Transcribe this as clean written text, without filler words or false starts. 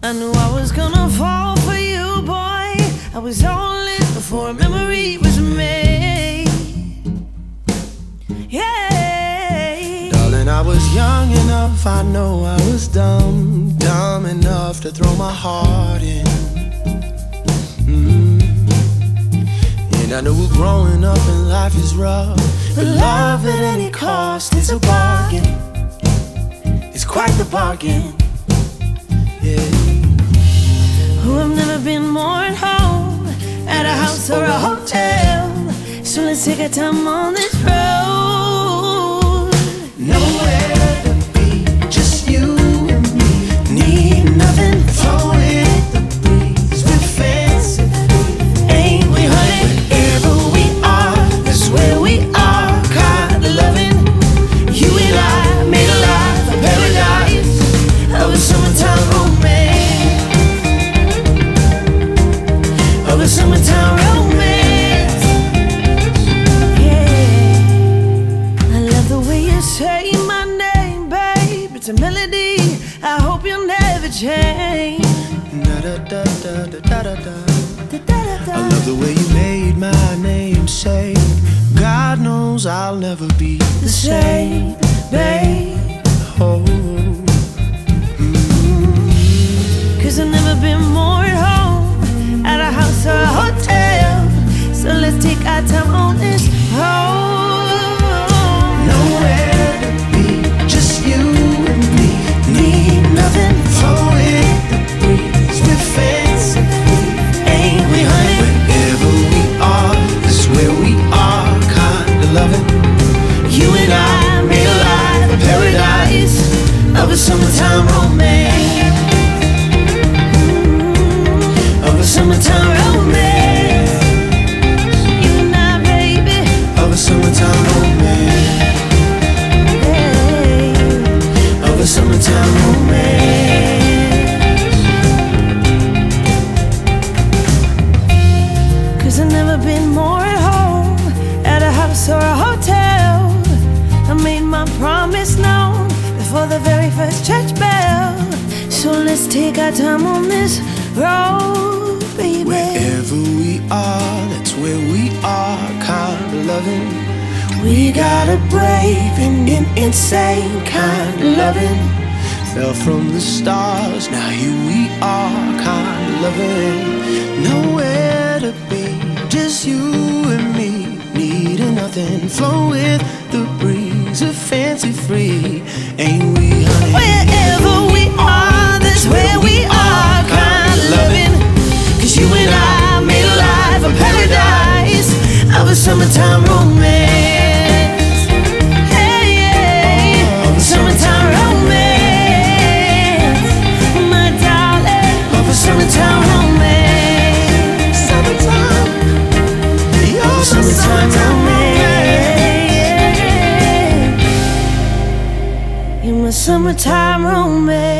I knew I was gonna fall for you, boy. I was all in before a memory was made. Yeah. Darling, I was young enough, I know I was dumb enough to throw my heart in. And I knew growing up in life is rough, but love at any cost is a bargain. It's quite the bargain. Yeah. Oh, I've never been more at home, at a house or a hotel. So let's take our time on this road. Nowhere to be, just you and me. Need nothing, flowing the breeze with fancy. Ain't we, honey? Wherever we are, that's where we are. Kind of loving. You and I made a life, a paradise of a summertime romance. Of a summertime romance. Yeah. I love the way you say my name, babe. It's a melody I hope you'll never change. Da-da-da-da-da-da-da. I love the way you made my name say, God knows I'll never be The same, babe. Oh, 'Cause I've never been more at home, at a house or a hotel. So let's take our time on this road. nowhere to be, just you and me. Need nothing, flowing the breeze with fancy. Ain't we, honey? Wherever we are, that's where we are. Kind of loving. You and I made a life, a paradise of a summertime romance. Of a summertime romance. You and I, baby. Of a summertime romance. Hey. Of a summertime romance. 'Cause I've never been more at home, at a house or a hotel. I made my promise known before the very first church bell. So let's take our time on this road, baby. Wherever we are, that's where we are. Kind of loving. We got a brave and insane kind of loving. Fell from the stars, now here we are. Kind of loving. Nowhere to be, just you and me. Needing nothing, flow with the breeze of fancy free. Ain't we, honey? Wherever we are, that's where we are, kind of loving. 'Cause you and I made a life, a paradise of a summertime romance. Hey, yeah. Of a Summertime romance, my darling. Of a Summertime romance. Summertime. Your Summertime romance. You're my summertime romance.